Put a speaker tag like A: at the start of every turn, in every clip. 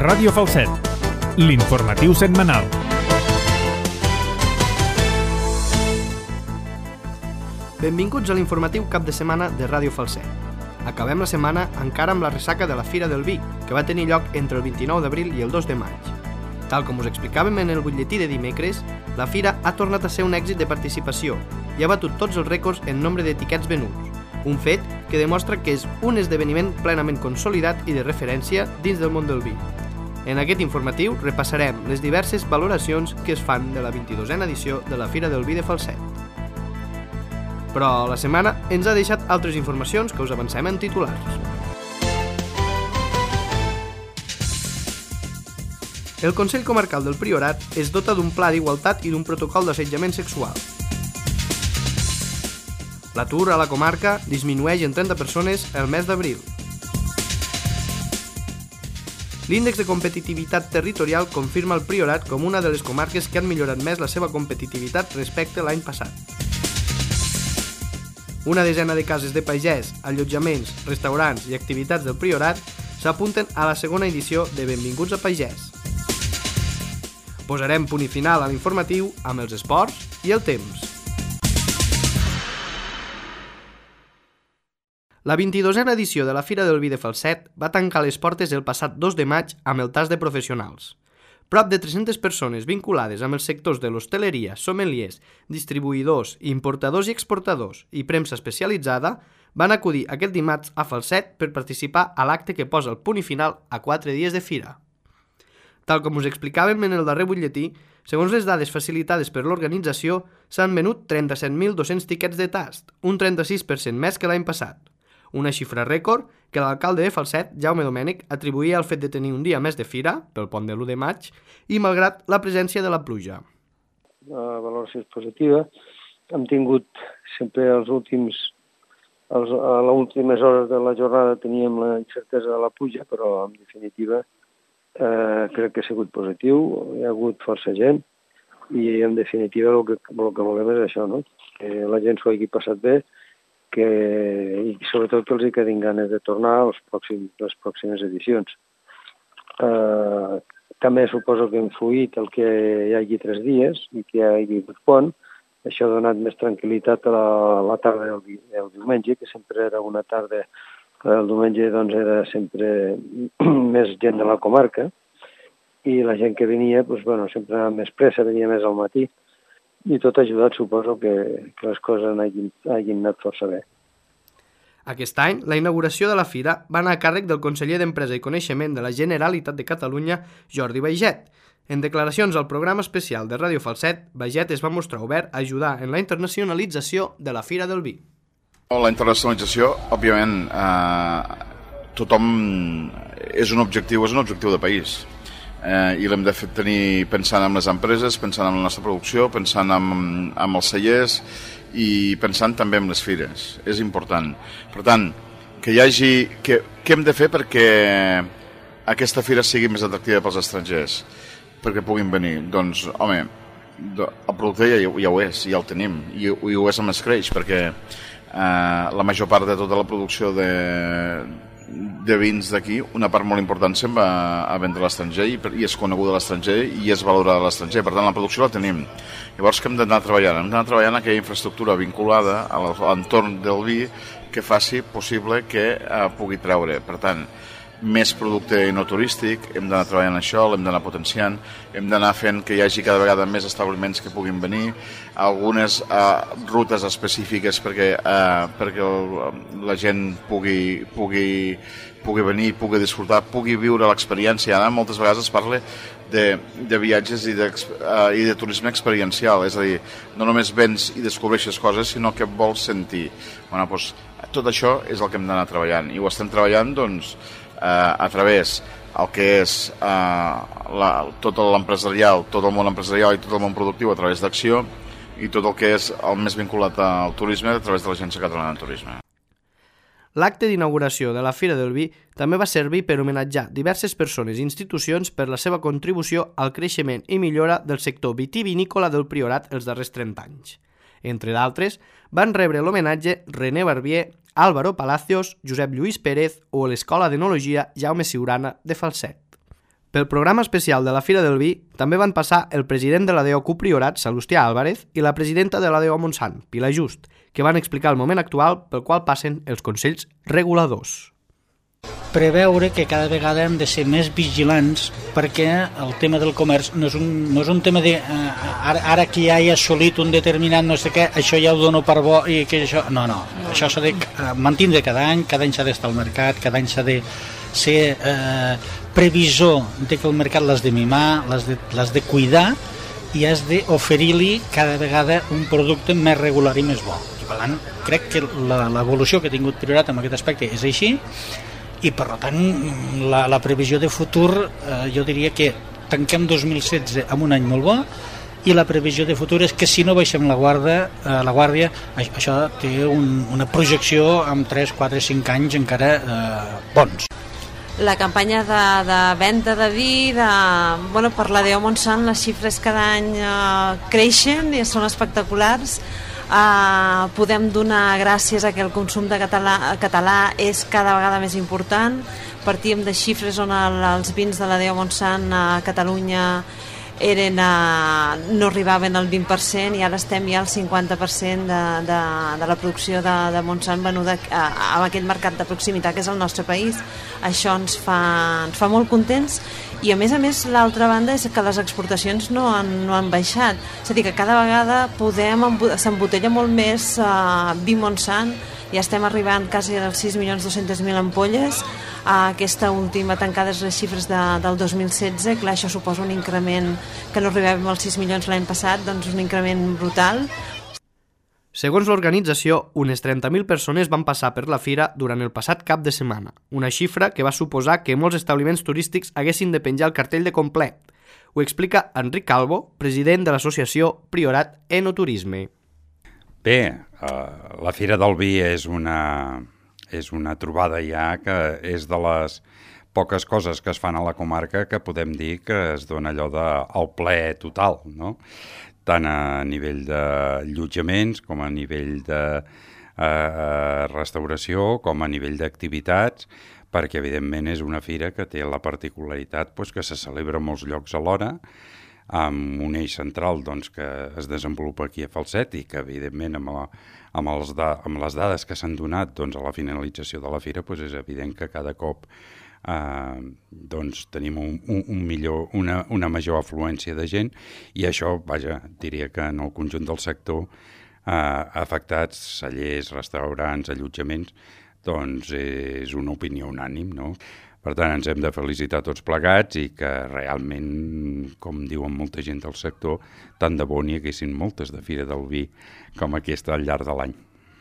A: Ràdio Falset, l'informatiu setmanal.
B: Benvinguts a l'informatiu cap de setmana de Ràdio Falset. Acabem la setmana encara amb la ressaca de la Fira del Vi, que va tenir lloc entre el 29 d'abril i el 2 de maig. Tal com us explicàvem en el butlletí de dimecres, la Fira ha tornat a ser un èxit de participació i ha batut tots els rècords en nombre d'etiquets venuts, un fet que demostra que és un esdeveniment plenament consolidat i de referència dins del món del vi. En aquest informatiu repassarem les diverses valoracions que es fan de la 22a edició de la Fira del Vi de Falset. Però la setmana ens ha deixat altres informacions que us avancem en titulars. El Consell Comarcal del Priorat es dota d'un pla d'igualtat i d'un protocol d'assetjament sexual. L'atur a la comarca disminueix en 30 persones el mes d'abril. L'índex de competitivitat territorial confirma el Priorat com una de les comarques que han millorat més la seva competitivitat respecte a l'any passat. Una desena de cases de pagès, allotjaments, restaurants i activitats del Priorat s'apunten a la segona edició de Benvinguts a Pagès. Posarem punt i final a l'informatiu amb els esports i el temps. La 22a edició de la Fira del Vi de Falset va tancar les portes el passat 2 de maig amb el tast de professionals. Prop de 300 persones vinculades amb els sectors de l'hostaleria, sommeliers, distribuïdors, importadors i exportadors i premsa especialitzada van acudir aquest dimarts a Falset per participar a l'acte que posa el punt i final a 4 dies de fira. Tal com us explicàvem en el darrer butlletí, segons les dades facilitades per l'organització, s'han venut 37.200 tiquets de tast, un 36% més que l'any passat. Una xifra rècord que l'alcalde de Falset, Jaume Domènech, atribuïa al fet de tenir un dia més de fira, pel pont de l'1 de maig, i malgrat la presència de la pluja.
C: La valoració és positiva. Hem tingut sempre a les últimes hores de la jornada teníem la incertesa de la pluja, però en definitiva crec que ha sigut positiu, hi ha hagut força gent i en definitiva el que volem és això, no? Que la gent s'ho hagi passat bé, i sobretot que els hi quedin ganes de tornar a les pròximes edicions. També suposo que ha influït el que hi hagi 3 dies i que hi hagi hagut pont. Això ha donat més tranquil·litat a la tarda del diumenge, que sempre era una tarda, el diumenge doncs era sempre més gent de la comarca i la gent que venia sempre anava més pressa, venia més al matí. I tot ha ajudat, suposo, que les coses hagin anat força bé.
B: Aquest any, la inauguració de la fira va anar a càrrec del conseller d'Empresa i Coneixement de la Generalitat de Catalunya, Jordi Baiget. En declaracions al programa especial de Ràdio Falset, Baiget es va mostrar obert a ajudar en la internacionalització de la Fira del Vi.
D: La internacionalització, òbviament, tothom és un objectiu de país. I l'hem de tenir pensant en les empreses, pensant en la nostra producció, pensant en els cellers i pensant també en les fires. És important. Per tant, que hi hagi... Què hem de fer perquè aquesta fira sigui més atractiva pels estrangers? Perquè puguin venir? Doncs, home, el producte ja ho és, ja el tenim, i ho és amb escreix, perquè la major part de tota la producció de vins d'aquí, una part molt important se'n va a vendre a l'estranger i és coneguda a l'estranger i és valorada a l'estranger. Per tant, la producció la tenim. Llavors, què hem d'anar treballant? Hem d'anar treballant aquella infraestructura vinculada a l'entorn del vi que faci possible que pugui treure. Per tant, més producte no turístic, hem d'anar treballant això, l'hem d'anar potenciant, hem d'anar fent que hi hagi cada vegada més establiments que puguin venir, algunes rutes específiques perquè la gent pugui venir, pugui disfrutar, pugui viure l'experiència. Ara moltes vegades es parla de viatges i de turisme experiencial, és a dir, no només vens i descobreixes coses, sinó que vols sentir. Doncs, tot això és el que hem d'anar treballant, i ho estem treballant a través el que és tot l'empresarial, tot el món empresarial i tot el món productiu a través d'Acció, i tot el que és el més vinculat al turisme a través de l'Agència Catalana de Turisme.
B: L'acte d'inauguració de la Fira del Vi també va servir per homenatjar diverses persones i institucions per la seva contribució al creixement i millora del sector vitivinícola del Priorat els darrers 30 anys. Entre d'altres, van rebre l'homenatge René Barbier, Álvaro Palacios, Josep Lluís Pérez o l'Escola d'Enologia Jaume Siurana de Falset. Pel programa especial de la Fira del Vi també van passar el president de l'ADO Priorat, Salustià Álvarez, i la presidenta de l'ADO Montsant, Pilar Just, que van explicar el moment actual pel qual passen els consells reguladors.
E: Preveure que cada vegada hem de ser més vigilants perquè el tema del comerç no és un tema de ara que ja he assolit un determinat no sé què, això ja ho dono per bo i que això... No, això s'ha de mantindre cada any s'ha d'estar al mercat, cada any s'ha de ser previsor de que el mercat l'has de mimar, l'has de cuidar i has d'oferir-li cada vegada un producte més regular i més bo. I per tant, crec que l'evolució que ha tingut Priorat en aquest aspecte és així i per tant la previsió de futur jo diria que tanquem 2016 amb un any molt bo i la previsió de futur és que si no baixem la guàrdia això té una projecció amb 3, 4, 5 anys encara bons.
F: La campanya de venda de vi per l'ADO Montsant les xifres cada any creixen i són espectaculars. Podem donar gràcies a que el consum de català és cada vegada més important. Partíem de xifres on els vins de l'ADO Montsant a Catalunya no arribaven al 20% i ara estem ja al 50% de la producció de Montsant venuda a aquell mercat de proximitat que és el nostre país. Això ens fa molt contents i a més l'altra banda és que les exportacions no han baixat, és a dir que cada vegada s'embotella molt més vi Montsant, ja estem arribant quasi als 6.200.000 ampolles. Aquesta última tancades les xifres del 2016, clar, això suposa un increment que no arribàvem als 6 milions l'any passat, doncs un increment brutal.
B: Segons l'organització, unes 30.000 persones van passar per la fira durant el passat cap de setmana, una xifra que va suposar que molts establiments turístics haguessin de penjar el cartell de complet. Ho explica Enric Calvo, president de l'associació Priorat Enoturisme.
G: Bé, la Fira del Vi és una trobada ja que és de les poques coses que es fan a la comarca que podem dir que es dona allò del ple total, no? Tant a nivell d'allotjaments com a nivell de restauració com a nivell d'activitats, perquè evidentment és una fira que té la particularitat que se celebra a molts llocs alhora, amb un eix central que es desenvolupa aquí a Falset i que evidentment amb les dades que s'han donat a la finalització de la fira és evident que cada cop tenim una major afluència de gent i això, diria que en el conjunt del sector afectats, cellers, restaurants, allotjaments, és una opinió unànime, no? Per tant, ens hem de felicitar tots plegats i que realment, com diuen molta gent del sector, tant de bo n'hi haguessin moltes de Fira del Vi com aquesta al llarg de l'any.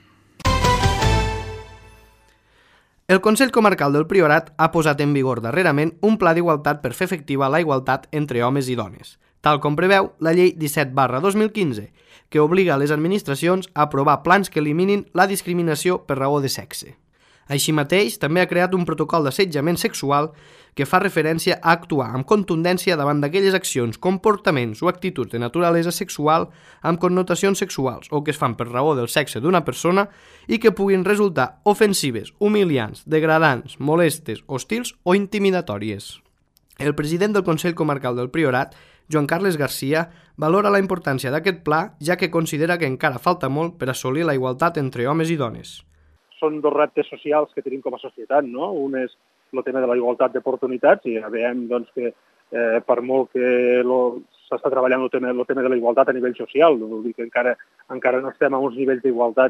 B: El Consell Comarcal del Priorat ha posat en vigor darrerament un pla d'igualtat per fer efectiva la igualtat entre homes i dones, tal com preveu la Llei 17/2015, que obliga les administracions a aprovar plans que eliminin la discriminació per raó de sexe. Així mateix, també ha creat un protocol d'assetjament sexual que fa referència a actuar amb contundència davant d'aquelles accions, comportaments o actituds de naturalesa sexual amb connotacions sexuals o que es fan per raó del sexe d'una persona i que puguin resultar ofensives, humiliants, degradants, molestes, hostils o intimidatòries. El president del Consell Comarcal del Priorat, Joan Carles Garcia, valora la importància d'aquest pla, ja que considera que encara falta molt per assolir la igualtat entre homes i dones.
H: Són dos reptes socials que tenim com a societat, no? Un és el tema de la igualtat d'oportunitats i ja veiem que per molt que s'està treballant el tema de la igualtat a nivell social, vol dir que encara no estem a uns nivells d'igualtat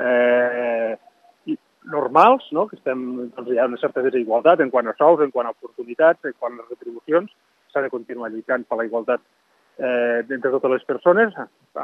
H: normals, no? Que hi ha una certa desigualtat en quant a sous, en quant a oportunitats, en quant a retribucions. S'ha de continuar lluitant per la igualtat entre totes les persones,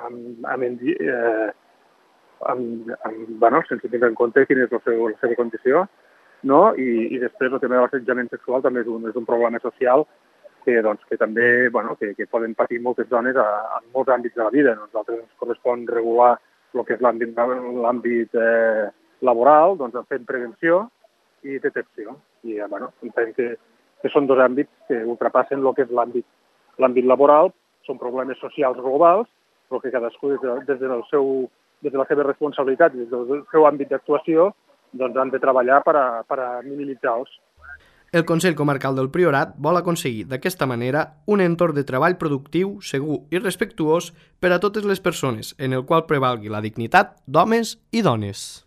H: sense tenir en compte quina és la seva condició, no? I després el tema de l'assetjament sexual també és un problema social que també que poden patir moltes dones en molts àmbits de la vida. A nosaltres ens correspon regular el que és l'àmbit laboral, fent prevenció i detecció. I entenem que són dos àmbits que ultrapassen el que és l'àmbit laboral, són problemes socials globals, però que cadascú des de la seva responsabilitat, des del seu àmbit d'actuació, han de treballar per a minimitzar-los.
B: El Consell Comarcal del Priorat vol aconseguir d'aquesta manera un entorn de treball productiu, segur i respectuós per a totes les persones, en el qual prevalgui la dignitat d'homes i dones.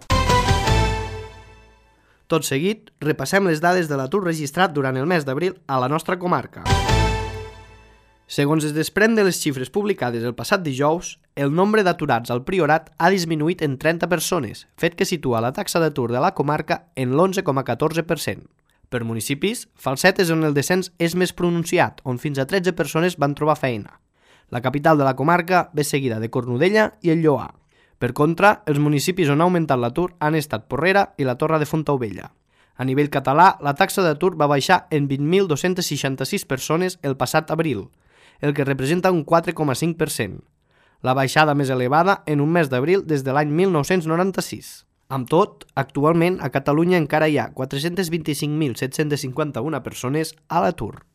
B: Tot seguit, repassem les dades de l'atur registrat durant el mes d'abril a la nostra comarca. Segons es desprèn de les xifres publicades el passat dijous, el nombre d'aturats al Priorat ha disminuït en 30 persones, fet que situa la taxa d'atur de la comarca en l'11,14%. Per municipis, Falset és on el descens és més pronunciat, on fins a 13 persones van trobar feina. La capital de la comarca ve seguida de Cornudella i el Lloar. Per contra, els municipis on ha augmentat l'atur han estat Porrera i la Torre de Fontaubella. A nivell català, la taxa d'atur va baixar en 20.266 persones el passat abril, el que representa un 4,5%, la baixada més elevada en un mes d'abril des de l'any 1996. Amb tot, actualment a Catalunya encara hi ha 425.751 persones a l'atur.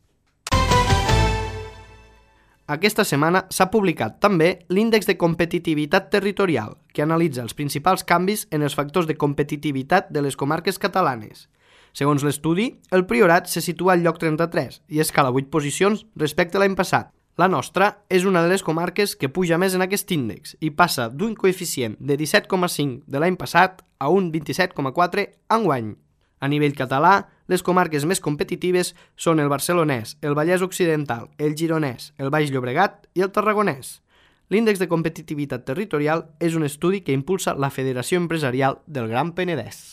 B: Aquesta setmana s'ha publicat també l'Índex de Competitivitat Territorial, que analitza els principals canvis en els factors de competitivitat de les comarques catalanes. Segons l'estudi, el Priorat se situa al lloc 33 i escala 8 posicions respecte a l'any passat. La nostra és una de les comarques que puja més en aquest índex i passa d'un coeficient de 17,5 de l'any passat a un 27,4 enguany. A nivell català, les comarques més competitives són el barcelonès, el Vallès Occidental, el gironès, el Baix Llobregat i el tarragonès. L'Índex de Competitivitat Territorial és un estudi que impulsa la Federació Empresarial del Gran Penedès.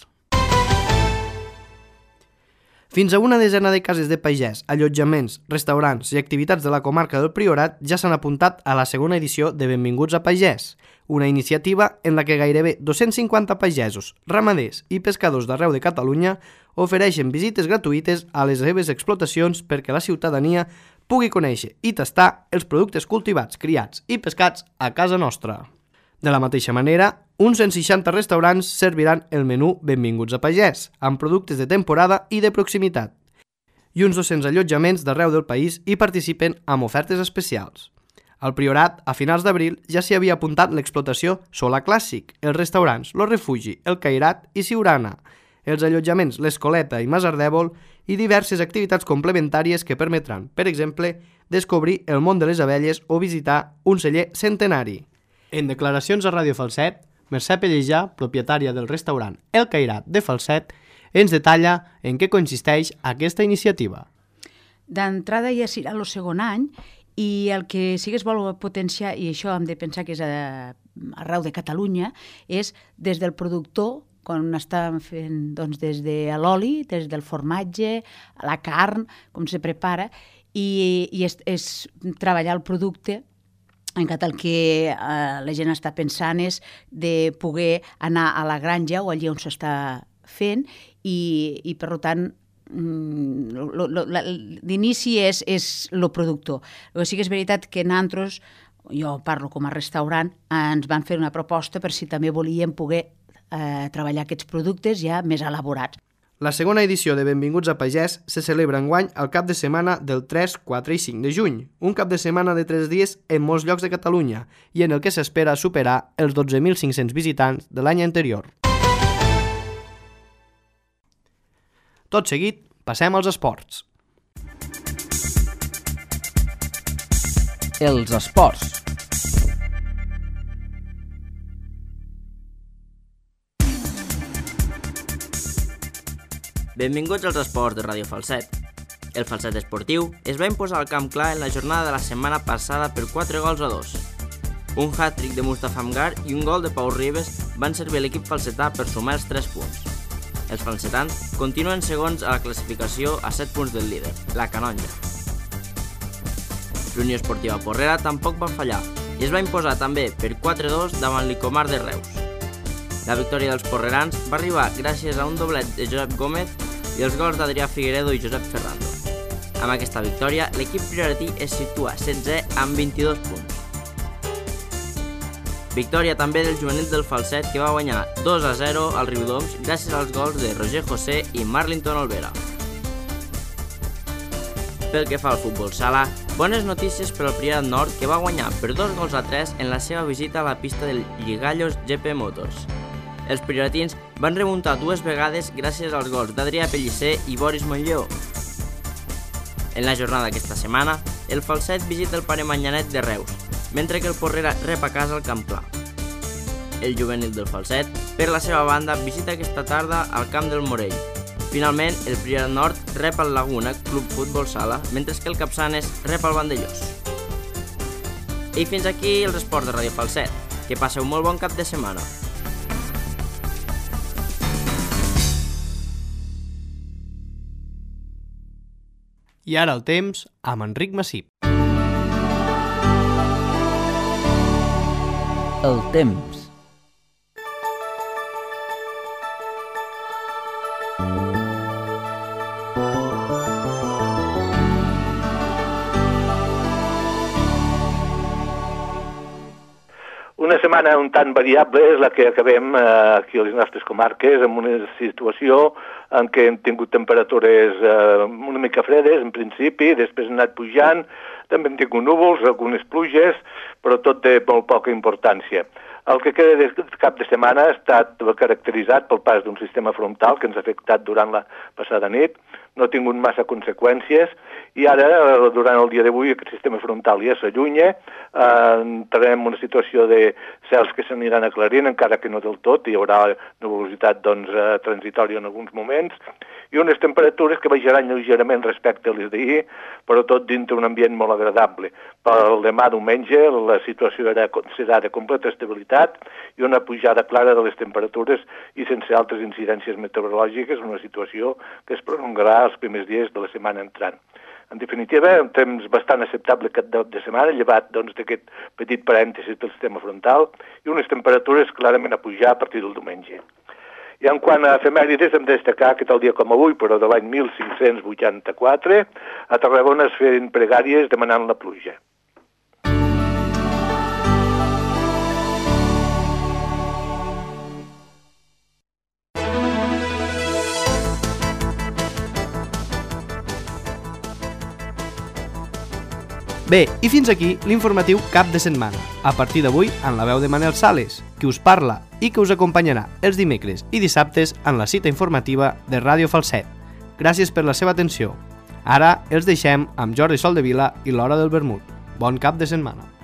B: Fins a una desena de cases de pagès, allotjaments, restaurants i activitats de la comarca del Priorat ja s'han apuntat a la segona edició de Benvinguts a Pagès, una iniciativa en la que gairebé 250 pagesos, ramaders i pescadors d'arreu de Catalunya ofereixen visites gratuïtes a les seves explotacions perquè la ciutadania pugui conèixer i tastar els productes cultivats, criats i pescats a casa nostra. De la mateixa manera, uns 160 restaurants serviran el menú Benvinguts a Pagès, amb productes de temporada i de proximitat. I uns 200 allotjaments d'arreu del país hi participen amb ofertes especials. Al Priorat, a finals d'abril, ja s'hi havia apuntat l'explotació Sola Clàssic, els restaurants Lo Refugi, El Cairat i Siurana, els allotjaments L'Escoleta i Masardèvol i diverses activitats complementàries que permetran, per exemple, descobrir el món de les abelles o visitar un celler centenari. En declaracions a Ràdio Falset, Mercè Pellejà, propietària del restaurant El Cairat de Falset, ens detalla en què consisteix aquesta iniciativa.
I: D'entrada ja serà el segon any i el que sí que es vol potenciar, i això hem de pensar que és arreu de Catalunya, és des del productor, quan estan fent des de l'oli, des del formatge, la carn, com se prepara, i és treballar el producte. El que la gent està pensant és de poder anar a la granja o allí on s'està fent i per tant, d'inici és el productor. Però sí que és veritat que nosaltres, jo parlo com a restaurant, ens van fer una proposta per si també volíem poder treballar aquests productes ja més elaborats.
B: La segona edició de Benvinguts a Pagès se celebra enguany al cap de setmana del 3, 4 i 5 de juny, un cap de setmana de 3 dies en molts llocs de Catalunya i en el que s'espera superar els 12.500 visitants de l'any anterior. Tot seguit, passem als esports. Els esports.
J: Benvinguts als esports de Ràdio Falset. El Falset esportiu es va imposar al Camp Clar en la jornada de la setmana passada per 4-2. Un hat-trick de Mustafa Amgar i un gol de Pau Ribes van servir a l'equip falsetà per sumar els 3 punts. Els falsetans continuen segons a la classificació a 7 punts del líder, la Canonja. L'Unió Esportiva Porrera tampoc va fallar i es va imposar també per 4-2 davant l'Icomar de Reus. La victòria dels porrerans va arribar gràcies a un doblet de Josep Gómez i els gols d'Adrià Figueredo i Josep Ferrando. Amb aquesta victòria, l'equip prioratí es situa 16è amb 22 punts. Victòria també del juvenil del Falset, que va guanyar 2-0 al Riudoms gràcies als gols de Roger José i Marlington Olvera. Pel que fa al futbol sala, bones notícies per al Priorat Nord, que va guanyar per 2-3 en la seva visita a la pista del Lligallos GP Motors. Els prioratins van remuntar 2 vegades gràcies als gols d'Adrià Pellicer i Boris Montlleó. En la jornada d'aquesta setmana, el Falset visita el Pare Manyanet de Reus, mentre que el Porrera rep a casa el Camp Clar. El juvenil del Falset, per la seva banda, visita aquesta tarda al Camp del Morell. Finalment, el Priorat Nord rep al Laguna Club Futbol Sala, mentre que el Capçanes rep al Vandellós. I fins aquí els esports de Ràdio Falset. Que passeu molt bon cap de setmana.
B: I ara el temps amb Enric Massip.
K: El temps.
L: Una setmana un tant variable és la que acabem aquí a les nostres comarques, amb una situació en què hem tingut temperatures una mica fredes, en principi, després han anat pujant, també hem tingut núvols, algunes pluges, però tot de molt poca importància. El que queda de cap de setmana ha estat caracteritzat pel pas d'un sistema frontal que ens ha afectat durant la passada nit, no ha tingut massa conseqüències i ara, durant el dia d'avui, aquest sistema frontal ja s'allunya, entrarem en una situació de cels que s'aniran aclarint, encara que no del tot, hi haurà nuvolositat transitòria en alguns moments, i unes temperatures que baixaran lleugerament respecte a les d'ahir, però tot dintre un ambient molt agradable. Pel demà diumenge la situació serà de completa estabilitat i una pujada clara de les temperatures i sense altres incidències meteorològiques, una situació que es prolongarà els primers dies de la setmana entrant. En definitiva, un temps bastant acceptable aquest de setmana, llevat d'aquest petit parèntesis del sistema frontal i unes temperatures clarament a pujar a partir del diumenge. I en quant a efemèrides, hem de destacar que tal dia com avui, però de l'any 1584, a Tarragona es feien pregàries demanant la pluja.
B: Bé, i fins aquí l'informatiu Cap de Setmana. A partir d'avui, en la veu de Manel Sales, qui us parla i que us acompanyarà els dimecres i dissabtes en la cita informativa de Ràdio Falset. Gràcies per la seva atenció. Ara els deixem amb Jordi Soldevila i l'Hora del Vermut. Bon cap de setmana.